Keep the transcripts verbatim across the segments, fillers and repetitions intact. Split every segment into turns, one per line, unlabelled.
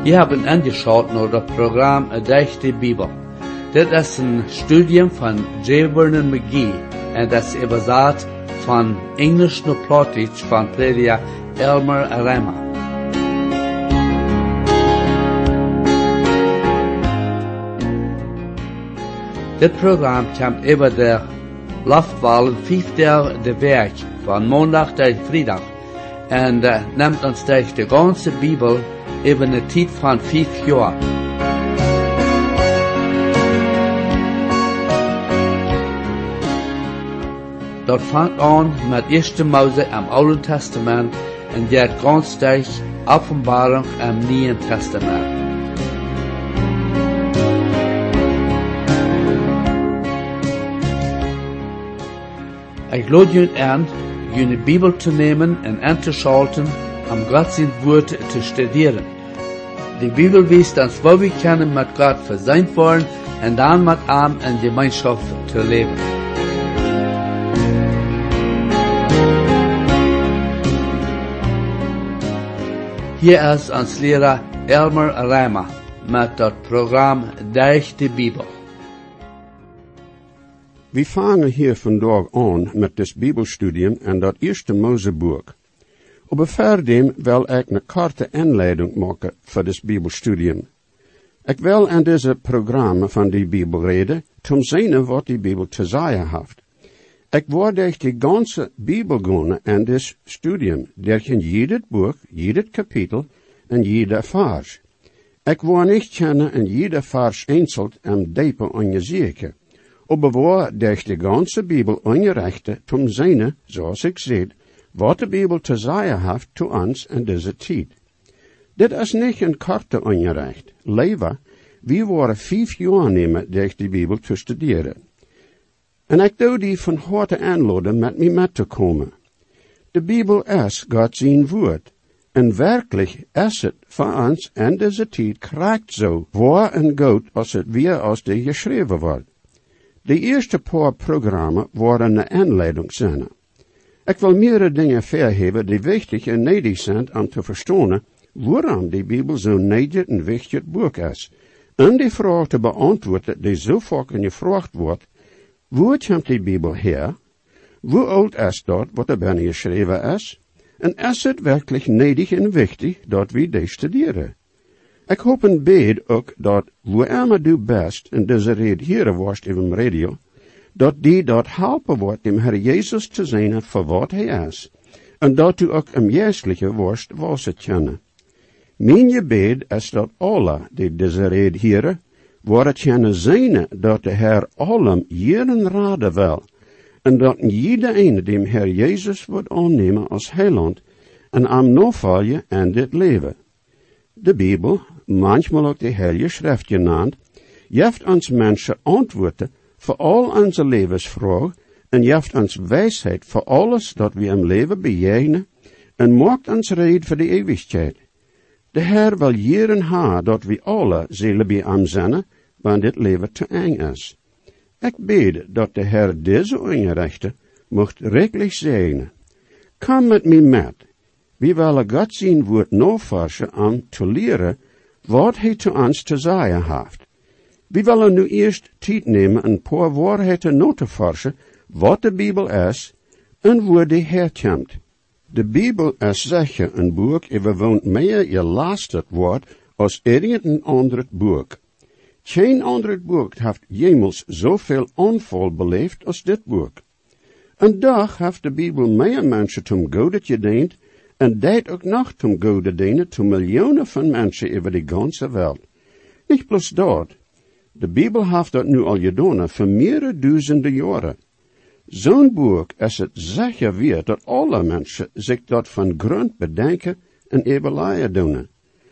Je hebt angeschaut naar het programma Durch die Bibel. Dit is een studium van J. Vernon McGee en dat is übersetzt van Englisch naar Plattdeutsch van prediker Elmer Arama. Dit programma komt over de Luftwallen vijf dagen de week, van maandag tot vrijdag, en uh, neemt ons durch de ganze Bibel over een tijd van vijf jaar. Dat vangt aan met eerste Mose im Oude Testament en gaat ganz durch Offenbarung im Neuen Testament. Ich lade jullie aan, jullie Bibel te nemen en aan te schalten, om Gott zijn woord te studieren. Die Bibel wijst ons wat we kunnen met Gott verzeind worden en dan met hem in gemeenschap te leven. Hier is ons leraar Elmer Arama met dat programma Durch die Bibel.
We vangen hier vandaag aan met dit Bibelstudium en dat eerste Moseboek. Op verdem wil ik een korte inleiding maken voor dit Bibelstudium. Ik wil in deze programma van die Bibel reden, om te zien wat die Bibel te zeggen heeft. Ik word durch die ganze Bibel gaan in dit studium, durch in jedes boek, jedes kapitel en jeder vers. Ik word niet kennen in jeder vers einzeln en dieper onderzoeken. Aber war durch die ganze Bibel eingereichte, zum Seine, zoals ik zei, wat de Bibel te zeggen heeft zu ons in deze tijd. Dit is niet een korte eingereicht. Liever, we waren vijf jaar nemen durch die Bibel te studeren. En ik doe die van harte aanladen met mij met te komen. De Bibel is God zijn woord. En werkelijk is het voor ons in deze tijd kracht zo, waar en goed als het weer als de geschreven wordt. De eerste paar programma waren een inleidingszinnen. Ik wil meerdere dingen verheven die wichtig en nuttig zijn om te verstaan waarom de Bibel zo'n nuttig en wichtig boek is. En die vraag te beantwoorden die zo vaak gevraagd wordt, waar komt die Bibel her? Hoe oud is dat wat er binnen geschreven is? En is het werkelijk nuttig en wichtig dat we die studeren? Ik hoop en bid ook dat, waar du best in deze reden hier worst in de radio, dat die dat helpen wordt dem Herr Jezus te zijn voor wat hij is, en dat u ook een juistelijke worst was het kennen. Mijn gebed is dat alle die deze reden hier, waar het kennen zijn dat de Herr allem jeden raden wil, en dat iedereen dem Herr Jezus wordt aannemen als heiland, en am navolgen in dit leven. De Bibel, manchmal ook de Heilige Schrift genaamd, geeft ons mensen antwoorden voor al onze levensvragen en geeft ons wijsheid voor alles dat we im leven bejegenen en maakt ons red voor de eeuwigheid. De Heer wil jeren haar dat we alle zullen bij hem zijn, want dit leven te eng is. Ik bid dat de Heer deze ongerechte mocht rijkelijk zegenen. Kom met mij met. We willen God zijn woord navorschen om te leren wat hij te ons te zeggen heeft. We willen nu eerst tijd nemen een paar waarheden na te forschen wat de Bibel is en waar die herkomt. De Bibel is zeker een boek en woont meer gelasterd wordt als irgendein ander boek. Geen ander boek heeft jemals zoveel aanval beleefd als dit boek. En dag heeft de Bibel meer mensen zum Gode gediend en dat ook nog zum Gode dienen zu miljoenen van mensen over de ganze wereld. Niet plus dat. De Bibel heeft dat nu al gedaan voor meerdere duizenden jaren. Zo'n boek is het zeker weer dat alle mensen zich dat van grond bedenken en evalueren doen.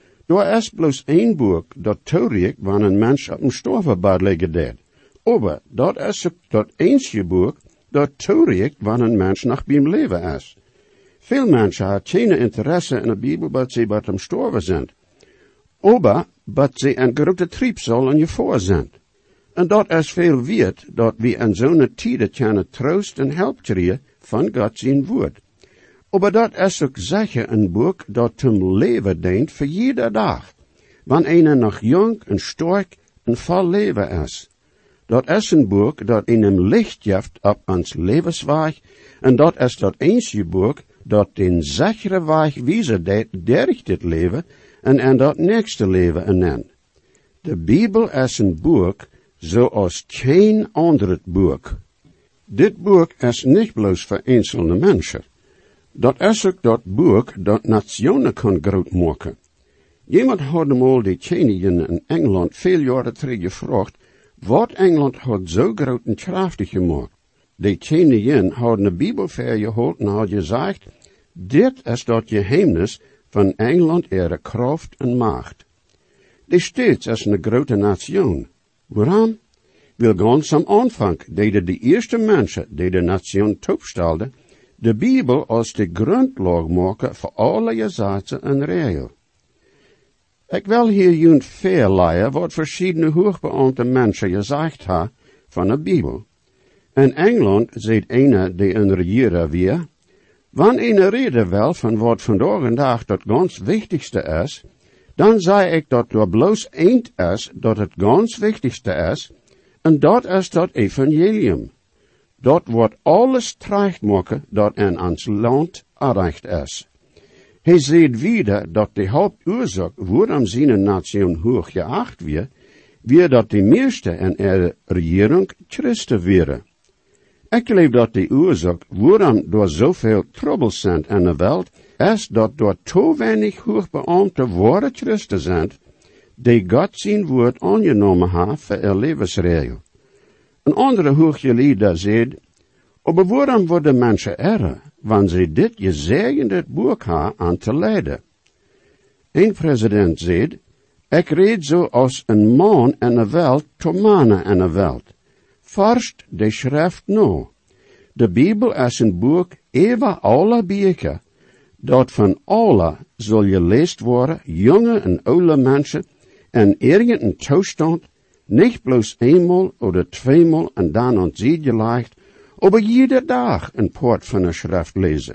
Er is bloos één boek dat toericht wanneer een mens op een stervenbed liggen deed. Maar dat is dat eensje boek dat toericht wanneer een mens nog bij hem leven is. Veel mensen hebben geen interesse in de Bibel, dat ze bij hem sterven zijn. Maar dat ze een grote triebsel in je voor zijn. En dat is veel weet dat we in zo'n tijd kunnen troost en help krijgen van God zijn woord. Maar dat is ook zeker een boek dat zum leven dient voor iedere dag. wanneer einer nog jong en sterk en vol leven is. Dat is een boek dat in hem licht geeft op ons levensweg, en dat is dat eenste boek dat den zekere weg wijzen deed durch dit leven en en dat nächste leven enen. De Bijbel is een boek zoals geen ander boek. Dit boek is niet bloos voor enkele mensen. Dat is ook dat boek dat nationen kan groot maken. Iemand had hem al die Chinesen in Engeland veel jaren terug gevraagd, wat Engeland had zo groot en krachtig gemaakt. Die Chinesen hadden de Bijbel vergehoord en hadden gezegd, dit is dat geheimnis van Engeland ihre kracht en macht. Die steeds is een grote nation. Waarom? Wel ganz am Anfang deden de eerste mensen die de nation opstelden, de Bijbel als de grondslag maken voor alle gesetzen en regels. Ik wil hier junt verleiden wat verschillende hoogbeambte mensen gezegd hebben van de Bijbel. In Engeland zegt een die een regierer weer, wanneer een reden wel van wat vandaag en dag dat ganz wichtigste is, dan zei ik dat er bloos eind is dat het ganz wichtigste is, en dat is dat evangelium. Dat wordt alles terecht maken dat in ons land erreicht is. Hij zegt wieder dat de hoofdoorzaak waarom zijn nation hoog geacht weer, weer dat de meeste in de regering Christen waren. Ik geloof dat de oorzaak waarom er zoveel troubles zijn in de wereld, is dat er te weinig hoogbeambte ware Christen zijn, die God zijn woord aangenomen hebben voor hun levensregel. Een andere hooggeleerde zegt, maar waarom worden mensen erger, wanneer ze dit gezegende boek hebben aan te leiden? Een president zegt, ik reed zo als een man in de wereld te mannen in de wereld. First de schrift nou. De Bijbel is een boek over alle bücher, dat van alle zal geleest worden, jonge en oude mensen, in irgendein toestand, niet bloos eenmaal of tweemaal en dan aan zee gelegd, aber jede dag een poort van de schrift lezen.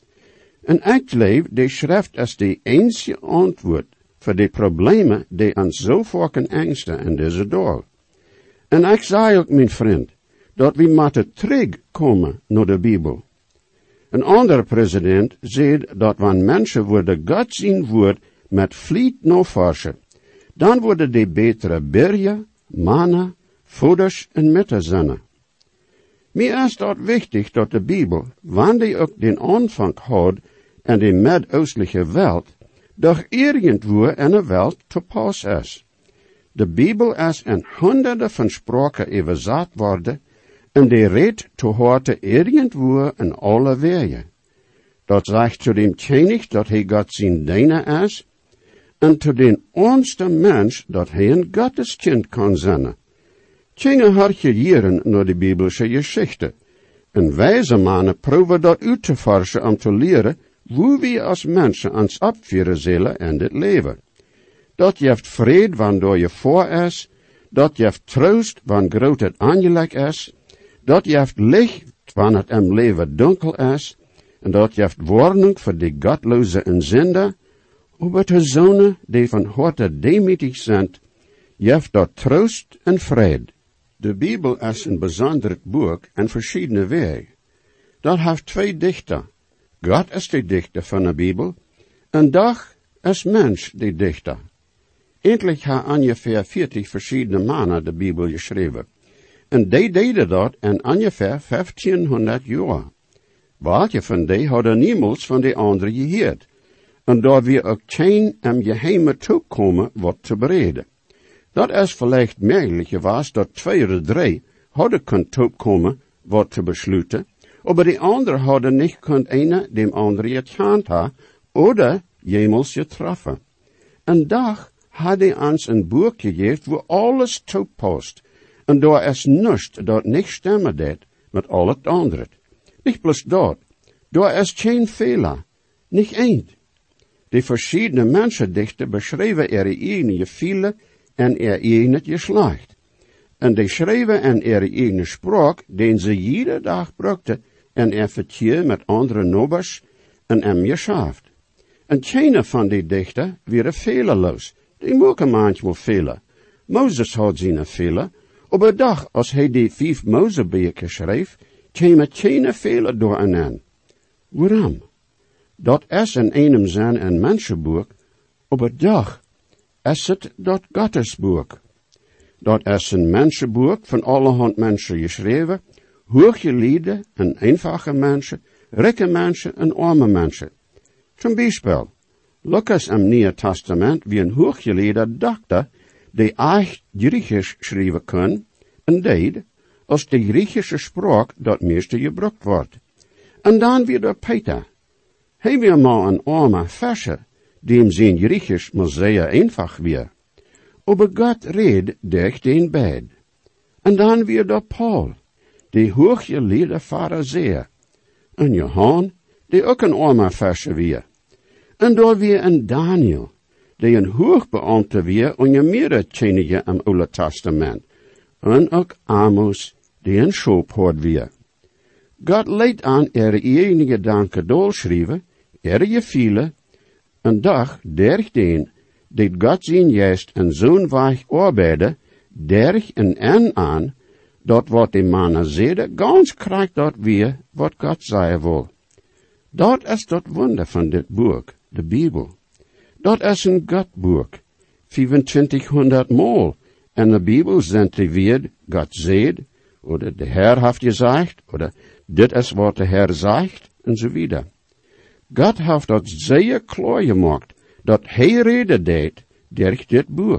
En ik geloof, de schrift is de enige antwoord voor de problemen die ons zo vaak angsten in deze dag. En ik zei ook, mijn vriend, dat we moeten terugkomen naar de Bijbel. Een andere president zei dat wanneer mensen worden God zijn woord met vliet navorschen, dan worden die betere bergen, mannen, voeders en mittenzinnen. Mir is dat wichtig dat de Bijbel, wanneer die ook den aanvang had in de Midden-Oostelijke wereld, doch irgendwo in de wereld te pas is. De Bijbel is in honderden van spraken overzet worden, en die redt te horen irgendwo in alle wegen. Dat zegt zu dem König dat hij God zijn diener is, en te den onste mens dat hij een Gotteskind kan zijn. Tjinge hartje jaren naar de Biblische geschichte. En wijze mannen proeven dat uit te forschen om te leren hoe we als mensen ons opvieren zullen in dit leven. Dat jeft vrede wanneer je voor is, dat jeft troost wanneer groot het aangeleg is, dat jeft licht wanneer het im leven donker is, en dat jeft warning voor de godloze en zinder, over de zonen die van harte demütig zijn, jeft dat troost en vrede. De Bijbel is een bijzonder boek en verschillende wegen. Dat heeft twee dichter. God is de dichter van de Bijbel, en dag is mens de dichter. Eindelijk ha ongeveer veertig verschillende mannen de Bijbel geschreven. En die deden dat in ongeveer vijftienhonderd jaar. Welke van die hadden niemals van de andere gehoord. En daar we ook geen en geheime toekomen wat te bereden. Dat is vielleicht mogelijk geweest dat twee of drie hadden kunnen toekomen wat te besluiten, maar de anderen hadden niet kunnen ene dem andere gekend hebben, oder jemals getroffen. En dag had hij ons een boek gegeven waar alles toepast, en daar is niets dat niet stemmen deed met al het andere. Niet plus dat, daar is geen fehler, niet één. De verschillende mensendichten beschrijven ihre eigen gevoelens en er eigen geslacht. En die schreven in ihre eigen spraak, den ze iedere dag brukten, en er verkeer met andere nobers en em geschaft. En keine van die dichter waren fehlerloos. Die maken manchmal Fehler. Moses had zijn Fehler. Op een dag, als hij die vijf Mosebücher schreef, kwamen geen Fehler door en aan. Waarom? Dat is in einem zijn een mensenboek. Op een dag is het dat Gottesboek. Dat is een mensenboek van allerhand mensen geschreven, hoge lieden en eenvoudige mensen, rijke mensen en arme mensen. Zum Beispiel, Lucas im Nieuwe Testament wie een hooggeleden dokter, die echt Griechisch schrijven kon, en deed, als de Griechische spraak dat meeste gebruikt wordt. En dan weer de Peter. Hij weer maar een arme Fischer, die hem zijn Griechisch maar zeer eenvoudig weer. Aber God red durch den bed. En dan weer de Paul, die hooggeleden Phariseer. En Johan, die ook een arme Fischer weer. En daar weer een Daniel, die een hoogbeambte weer onder meerdere tjenige im Oude Testament. En ook Amos, die een schoopherd weer. God leidt aan er eigen gedanken doorschrijven, er je viele, en dag derg den, dit God zijn juist en zo'n weich arbeide, derg en en aan, dat wat die mannen zeiden, gans krijgt dat weer, wat God zei wil. Dat is dat wonder van dit boek, de Bijbel. Dat is een Godboek, vijfentwintighonderd mal, en de Bijbel zendt die weer, God zegt, oder de Herr heeft gezegd, oder dit is wat de Herr zegt, en zo wieder. God heeft dat zeer klaar gemaakt, dat hij reden deed, durch dit boek.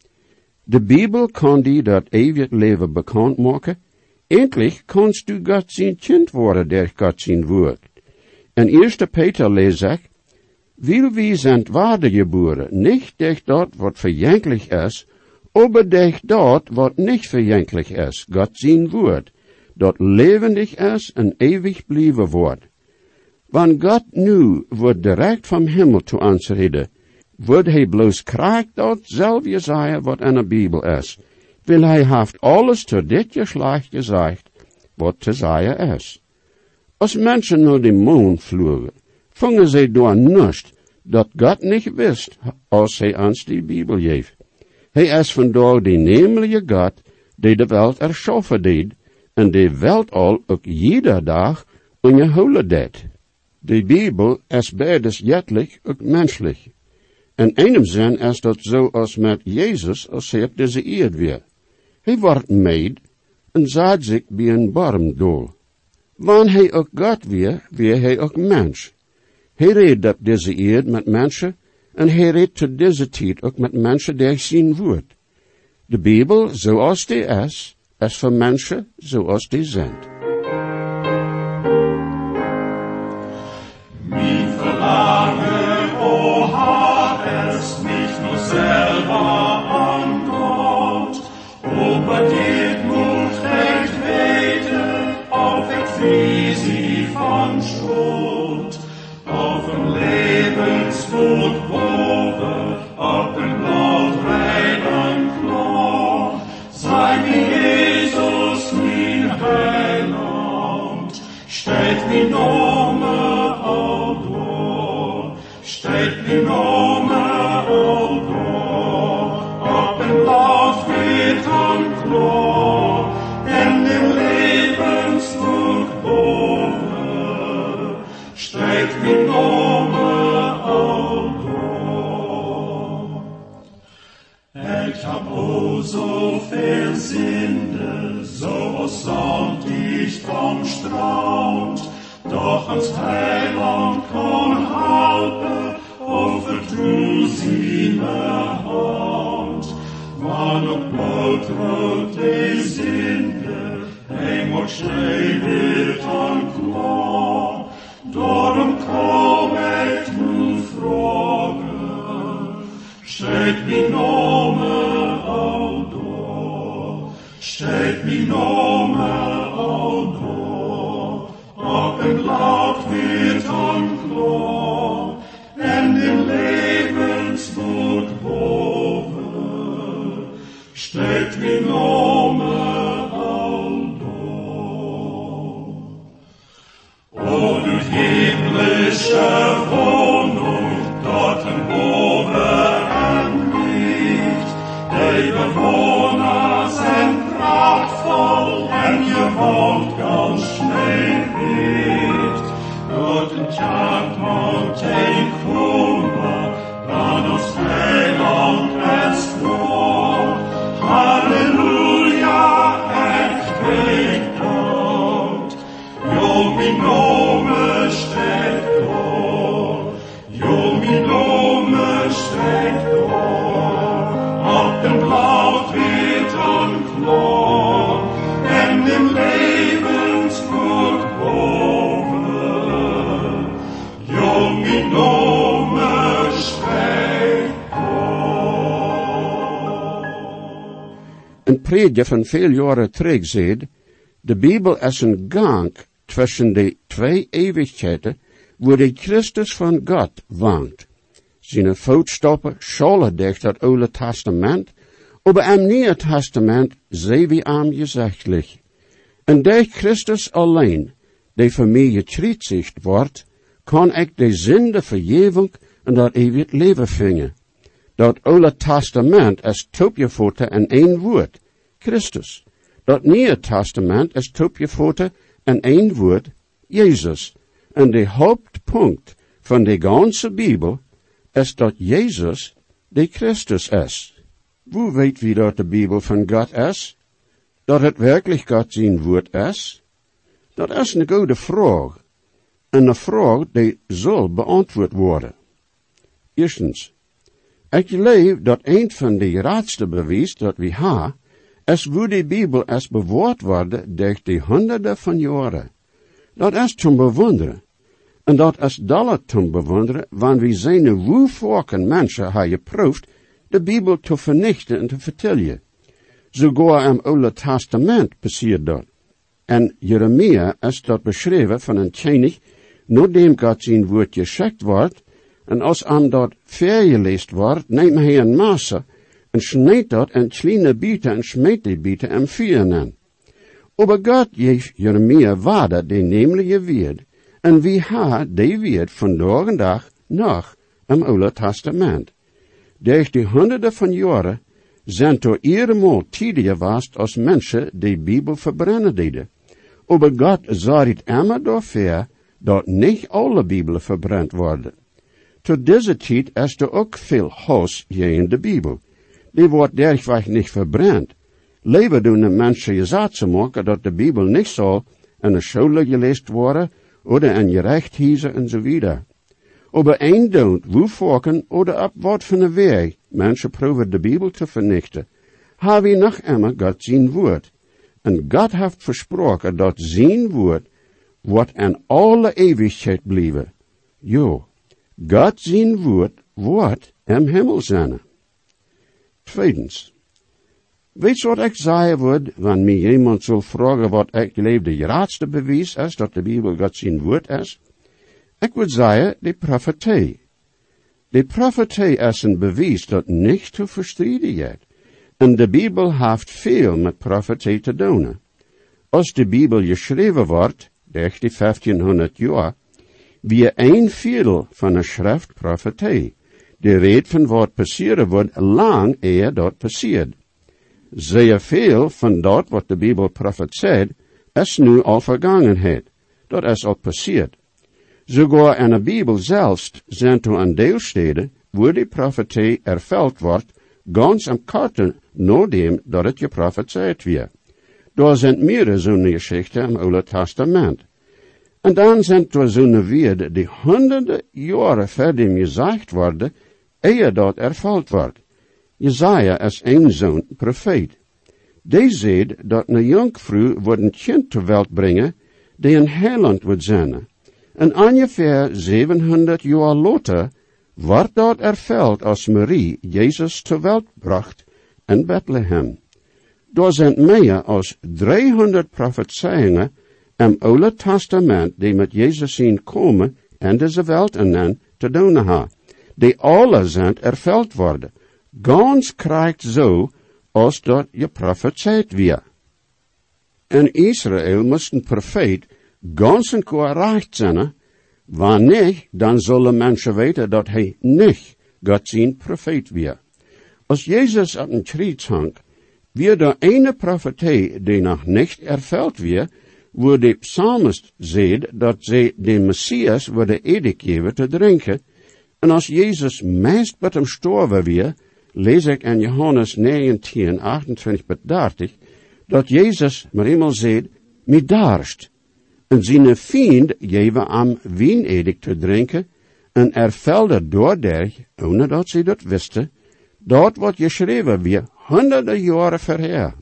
De Bijbel kan die dat eeuwig leven bekend maken, endlich kannst du God zijn kind worden, durch God zijn woord. In eerste Peter lees ik, wil wie zijn waarde geboren, niet durch dat wat verjankelijk is, aber durch dat wat niet verjankelijk is, God zijn woord, dat levendig is en eeuwig blijven wordt. Wanneer God nu wordt direct vom Himmel zu ons reden, wordt hij bloos krijgt dat zelf zeggen wat in de Bijbel is, wil hij heeft alles tot dit geslacht gezegd, wat te zeggen is. Als mensen naar de maan vlogen, vangen zij door niets, dat God niet wist, als hij ons die Bijbel geeft. Hij is vandaag de nemelijke God, die de wereld erschaffen deed, en de wereld al ook ieder dag onderhouden deed. De Bijbel is beides jettelijk ook menselijk. In einem zin is dat zo als met Jezus, als hij op deze eerd weer. Hij wordt meid en zat zich bij een barmdoel. Wanneer hij ook God weer, weer hij ook mens. Hij redt op deze eerd met mensen, en hij redt tot deze tijd ook met mensen die zijn woord. De Bijbel, zoals die is, is voor mensen zoals die zijn.
Mijn verlangen, o Herr, ist nicht nur selber an Gott, aber dit moet recht weten, auf ik visie van Schuld, auf een levensvoet boven, op een blauw rein en klar, sei wie Jesus mijn Heiland, steht wie Nome al door, steht wie Nome al door, op een blauw wit en klar, en de levensvoet boven, steht wie Nome al door. Ik hab o so viel Sünde, so samt ich vom Strand, doch ans Heiland kann halten, over du seine Hand. Wann op bloot rood de Sünde, hij moet schnell wird an klar, darum komm ich nu fragen, steht mi Name al door, steht mi Name al door, op een laut wird an klar, en den levenswoord boven, steht mi Name al door. O du himmlische Wohnung, dort boven an mir, bewoner zijn prachtvoll en je wordt ganz schnell weet. Door den Tag mountain komen, dan ons Heiland es voor. Halleluja, echt weet Gott. Jo, mi nome steckt door. Jo, mi nome steckt door. Op den blauw-witten Knopf en dem Lebensgut boven. Jo, mi nome steckt door.
Een prediker van veel jaren terug zei, de Bijbel is een gang tussen de twee eeuwigheden, waar de Christus van God woont. Zijn voetstappen schollen durch het Oude Testament, aber im Nieuwe Testament zien we hem gezichtlich. En durch Christus alleen, die voor mij gekruisigd wordt, kan ik de zinde vergeving en dat eeuwig leven vinden. Dat Oude Testament is toepgevoten in één woord, Christus. Dat Nieuwe Testament is toepgevoten in één woord, Jezus. En de hoofdpunt van de ganze Bijbel is dat Jezus de Christus is. Hoe weet wie dat de Bijbel van God is? Dat het werkelijk God zijn woord is? Dat is een goede vraag. En een vraag die zal beantwoord worden. Eerstens, ik geloof dat een van de raadste bewijs dat we hebben, is hoe de Bijbel is bewaard worden door de honderden van jaren. Dat is te bewonderen. En dat is dalle te bewonderen, wanneer we zijn hoe vaak mensen hebben geproefd de Bijbel te vernichten en te vertellen. Sogar im Oude Testament passiert dat. En Jeremia is dat beschreven van een tjenig, nadat God zijn woord geschickt wordt, en als hem dat vergeleest wordt, neemt hij een masse, en snijdt dat in kleine bieten en smeet die bieten en vieren aan. Aber God geeft Jeremia waarde die nemelijke woord, en wie ha die woord vandaag en dag nog im Oude Testament. Durch die honderden van jaren zijn er eenmaal tijden geweest als mensen die Bijbel verbrennen deden. Aber God zorgt immer dafür, dat niet alle Bijbelen verbrannt worden. Tot deze tijd is er ook veel hass in de Bijbel. Die wordt dergweg niet verbrannt. Liever doen de mensen je zaad te maken dat de Bijbel niet zal in de scholen gelezen worden, oder in je rechthuizen en zo verder. Aber een doet, hoe volken, oder op wat van de weg, mensen proeven de Bijbel te vernichten, hebben we nog immer God zijn woord. En God heeft versproken dat zijn woord wordt in alle eeuwigheid blijven. Jo, God zijn woord wordt im Himmel zijn. Tweedens, weet je wat ik zeggen word, wanneer mij iemand zal vragen wat ik geloof de raadste bewijs is, dat de Bijbel God zijn woord is? Ik wil zeggen, de profetie. De profetie is een bewijs dat niet te verstrijden is. En de Bijbel heeft veel met profetie te doen. Als de Bijbel geschreven wordt, durch die vijftienhonderd jaar, wie een viertel van de schrift profetie. De reed van wat passeren wordt lang eer dat passeert. Zeer veel van dat wat de Bijbel profeteert, is nu al vergangenheid. Dat is al passeerd. Sogar in de Bijbel zelfs zijn er een deelsteden, waar die profetie ervuld wordt, ganz am korte nadat dat het geprofeteerd werd. Daar zijn meerdere zo'n geschichten im Oude Testament. En dan zijn er zo'n woorden die honderden jaren verder gezegd worden, eer dat ervuld wordt. Jesaja is een zo'n profeet. Die zegt dat een jonkvrouw wordt een kind ter wereld brengen, die een heiland wordt zijn. En ongeveer zevenhonderd jaar later wordt dat ervuld als Marie Jezus ter wereld bracht in Bethlehem. Daar zijn meer als driehonderd profetieën im Oude Testament die met Jezus zien komen en deze wereld en dan te doen hebben, die alle zijn ervuld worden. Ganz krijgt zo als dat je profeteerd weer. In Israël moest een profeet ganz en correct zijn, wanneer dan zullen mensen weten dat hij niet God zijn profeet weer. Als Jezus op een kruis hang, weer de ene profetie die nog niet ervuld weer, wo de psalmist zegt dat zij de Messias worden edig geven te drinken. En als Jezus meest met hem storven weer, lees ik in Johannes negentien, achtentwintig tot dertig, dat Jezus maar eenmaal zegt, mi darst. En zijn vriend geven hem wien edig te drinken, en ervelde doordat, ohne dat ze dat wisten, dat wat geschreven weer honderden jaren verheer.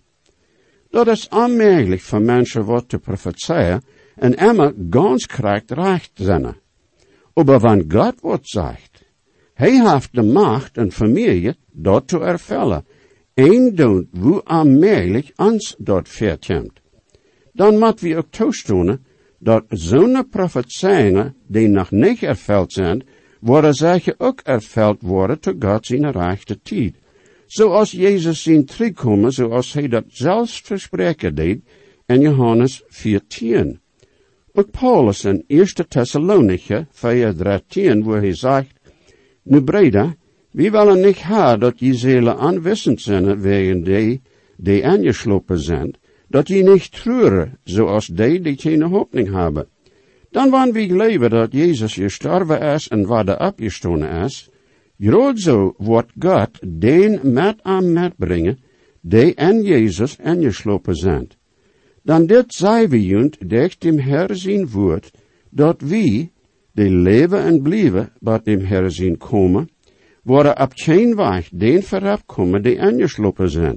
Dat is onmogelijk voor mensen wat te profeteren en immer ganz krijgt recht zijn. Aber wanneer God wat zegt, hij heeft de macht en familie dat te ervullen, en doen hoe onmogelijk ons dat verkomt. Dan moet we ook toestaan dat zo'n profetieën die nog niet ervuld zijn, worden zeker ook ervuld worden tot God zijn rechte tijd. Zoals Jezus zien terugkomen, zoals hij dat zelfs verspreken deed in Johannes veertien. Ook Paulus in eerste Thessalonicher vier dertien, waar hij zegt, nu breder, we willen niet hebben dat je zelen aanwissend zijn wegen die, die aangeslopen zijn, dat je niet treuren, zoals die, die geen hoopning hebben. Dan wanneer we geloven dat Jezus gestorven is en waar de opgestonden is, groot zo wordt God den met aan metbrengen, die in Jezus ingeslopen zijn. Dan dit zei we junt, dicht dem Herr zijn woord, dat we, die leven en blijven, bij dem Herr zijn komen, worden op geen weg den vooraf komen, die ingeslopen zijn.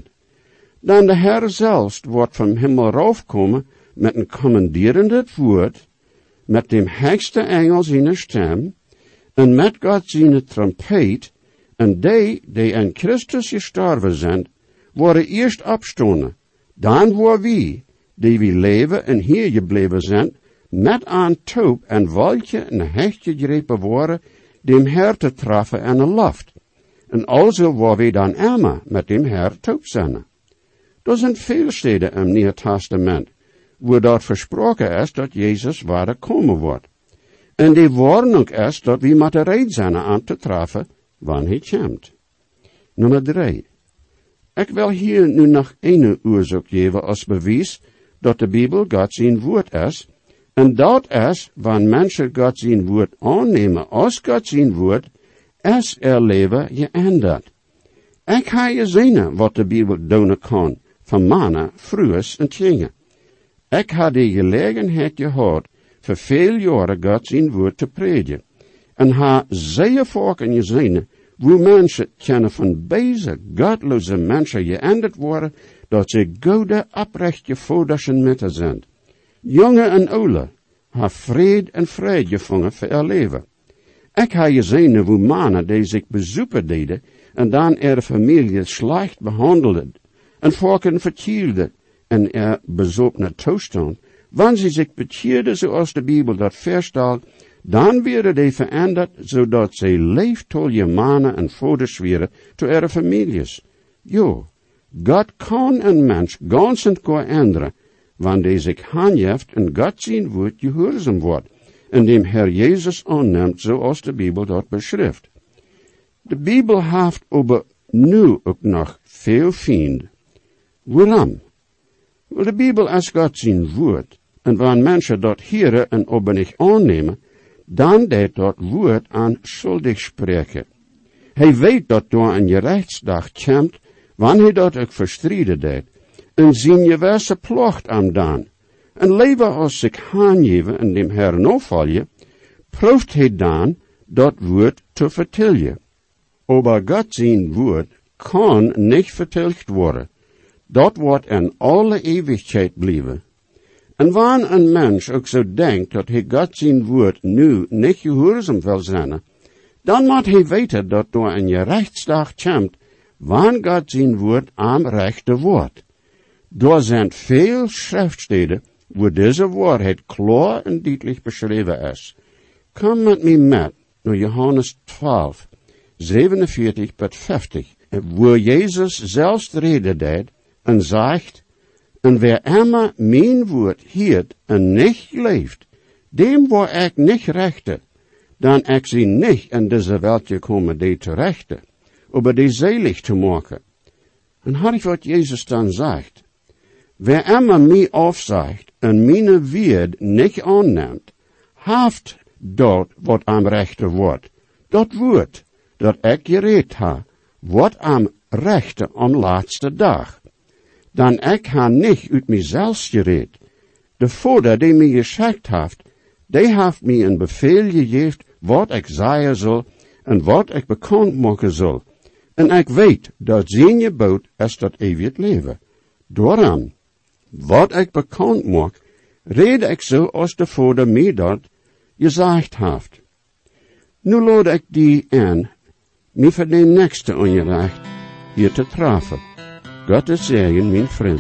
Dan de Herr zelfs wordt van hemel raufkomen, met een commanderende woord, met dem hegste engel zijn stem, en met God zijn trompet, en die, die in Christus gestorven zijn, worden eerst opstonden. Dan worden we, die we leven en hier gebleven zijn, met aan toop en wolkje en hechtje gegrepen worden, dem Herr te treffen en een loft. En also worden we dan immer met dem Herr toop zijn. Er zijn veel steden im Nieuwe Testament, waar dat versproken is dat Jezus waar komen wordt. En die warning is dat we moeten red zijn aan te treffen, wanneer hij komt. Nummer drie. Ik wil hier nu nog een oorzaak geven als bewijs dat de Bijbel God zijn woord is, en dat is, wanneer mensen God zijn woord aannemen als God zijn woord, is er leven geänderd. Ik ga je zien wat de Bijbel doen kan, van mannen, vroegers en tjingen. Ik had de gelegenheid gehad, voor veel jaren God zijn woord te prediken, en ha zeer vaak gezien, hoe mensen kunnen van deze godloze mensen geënderd worden, dat ze goede, oprechte voedersen met zijn. Jonge en oude, ha vrede en vrede gevangen voor haar leven. Ik heb gezien hoe mannen die zich bezoeken deden, en dan er familie slecht behandelden, en volken verkielden, en er bezoekende toestand, wanneer ze zich bekeerden zoals de Bijbel dat verstelt, dan werden die veranderd, zodat zij leeftollige mannen en vaders werden te ihre families. Jo, God kan een mens ganz en gar änderen, wanneer die zich handjeft en God zijn woord gehoorzaam wordt, en dem Herr Jezus aanneemt, zoals de Bijbel dat beschrijft. De Bijbel heeft over nu ook nog veel vrienden. Waarom? Wel, de Bijbel is God zijn woord, en wanneer mensen dat hieren en op niet aannemen, dan deed dat woord aan schuldig spreken. Hij weet dat door een gerechtsdag komt, wanneer hij dat ook verstrijden deed, en zijn gewisse plocht aan dan. En leven als zich aangeven en dem Herr navolgen, proeft hij dan dat woord te vertellen. Aber God zijn woord kan niet verteld worden. Dat wordt in alle eeuwigheid blijven. En wanneer een mens ook zo denkt dat hij God zijn woord nu niet gehoorzaam wil zijn, dan moet hij weten dat door een gerechtsdag komt, wanneer God zijn woord aan rechte wordt. Er zijn veel schriftsteden waar deze waarheid klaar en duidelijk beschreven is. Kom met me met naar Johannes twaalf, zevenenveertig tot vijftig, waar Jezus zelfs de rede deed en zegt, en wer immer mijn woord hiert en niet leeft, dem word ik niet rechte, dan ik zie niet in deze welt gekomen die te rechte, über die selig zu machen. En hoor ik wat Jezus dan zegt. Wer immer mij afzegt en mijn woord niet aanneemt, heeft dat wat am rechter wordt. Dat woord dat ik gereed ha, wordt am rechter am laatste dag. Dan ik ha niet uit mijzelf gereed. De Vader die mij geschikt heeft, die heeft mij een bevel gegeven wat ik zeggen zal en wat ik bekend maken zal. En ik weet dat zijn gebod is dat eeuwig leven. Daarom, wat ik bekend maak, rede ik zo als de Vader mij dat gezegd heeft. Nu laat ik die aan, mij voor de nächste ongerecht hier te treffen. God is zegen, mijn vriend.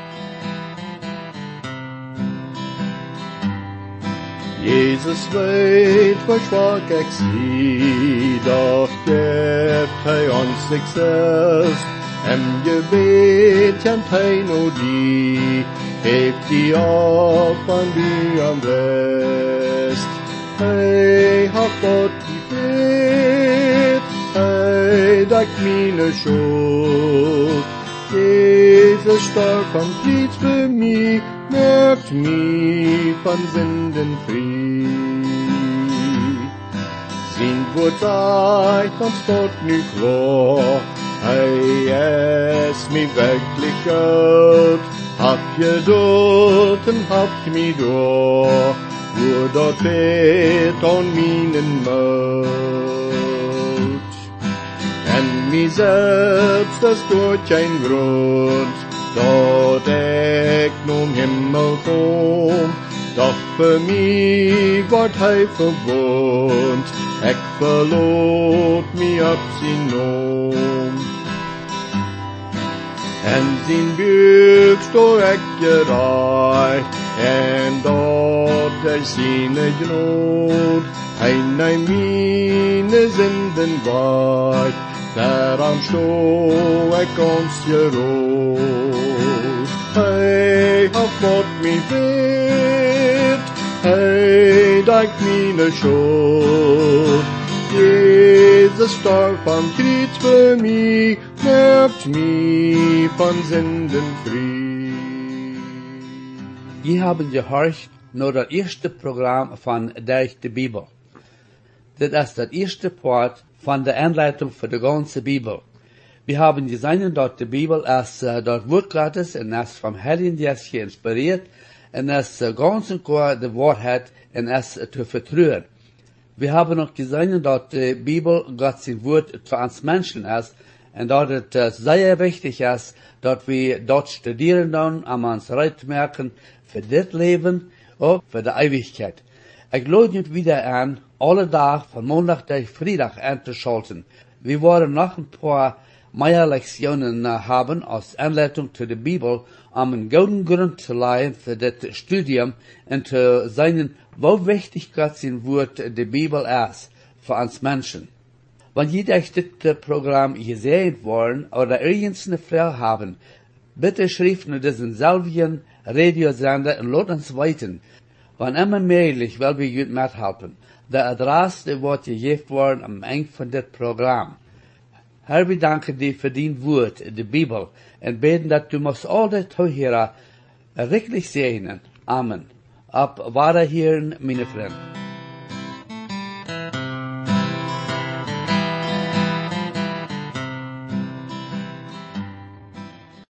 Jesus weet, hoe zwak ik zie, doch geeft hij ons zichzelf. Hem gebed kent hij nou die, geeft die op aan die am best. Hij hat God gebed, hij dekt meine schuld. Jesus starb am Kreuz für mich, macht mich von Sünden frei. Sein Wort sagt uns dort nu klar, hey, es mich wirklich Gott, hab Geduld und habt mich da, wo dort wird an meinen Mut. En mij selbst, das tut kein Grund, dat ik nun Himmel kom, doch für mich wordt hij verwoond, ik verloot mij op zijn noem. En zijn buik sto ik gereicht, en dat is zijn genood, hij neemt meine Sünden weit, daarom sto ik ons gerood. Hij hat wat mij weet, hij dekt meine schuld. Jesus starb am Kreuz für mich, macht mich von Sünden frei.
Je haben gehorcht naar het eerste programma van Durch de Bibel. Dit is het eerste part van de Anleitung für die ganze Bibel. Wir haben gesehen, dass die Bibel als uh, das Wort Gottes und als vom Heiligen Geist inspiriert und als uh, ganz und klar die Wahrheit und als uh, zu vertrauen. Wir haben auch gesehen, dass die Bibel Gottes Wort für uns Menschen ist und dass es uh, sehr wichtig ist, dass wir dort studieren dann, um uns recht merken für das Leben und für die Ewigkeit. Ich lade nicht wieder an, alle Tage von Montag bis Freitag einzuschalten. Wir wollen noch ein paar mehr Lektionen uh, haben als Anleitung zu der Bibel, um einen guten Grund zu leihen für das Studium und zu sehen, wo wichtig Gottes Wort die Bibel ist für uns Menschen. Wenn ihr euch das Programm gesehen wollen oder irgendeine Frage haben, bitte schreibt nur diesen selben Radiosender und lasst uns weiten. Wann immer möglich, will wir gut mithelfen. Der Adresse wird gegeben worden am Ende von das Programm. Herr, wir danken dir für dein Wort, die Bibel, und beten, dass du uns alle Zuhörer wirklich segnen. Amen. Ab weiterhören, meine Freunde.